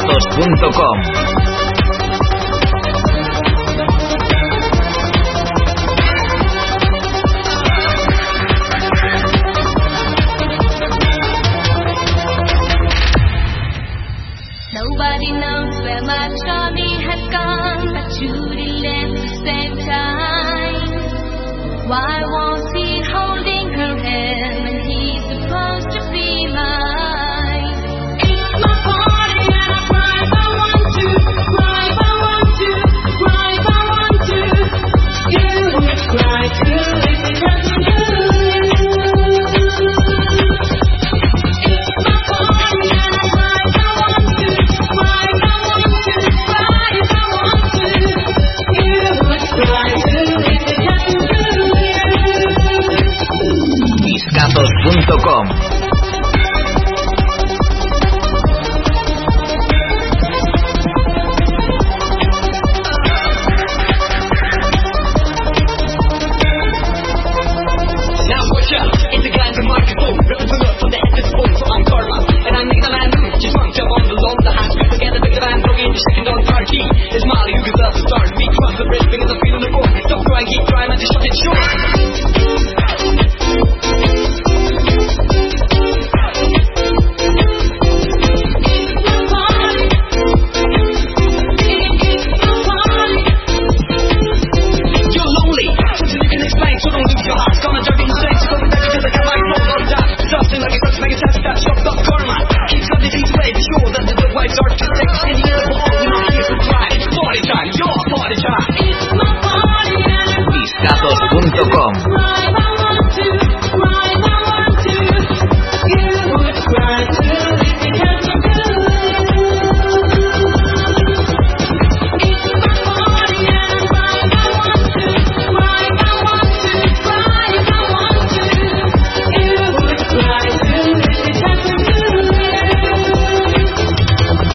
Misgatos.com. Nobody knows where my Charlie has gone, but Judy left to save time. Why won't he holding her hand when he's supposed to be mine? It's my party and I cry if I want to, cry if I want to, cry if I want to. You would cry too if it happened to you. It's my party and I cry if I want to, cry if I want to, cry if I want to. You would cry too if it happened to you. Misgatos.com. Misgatos.com.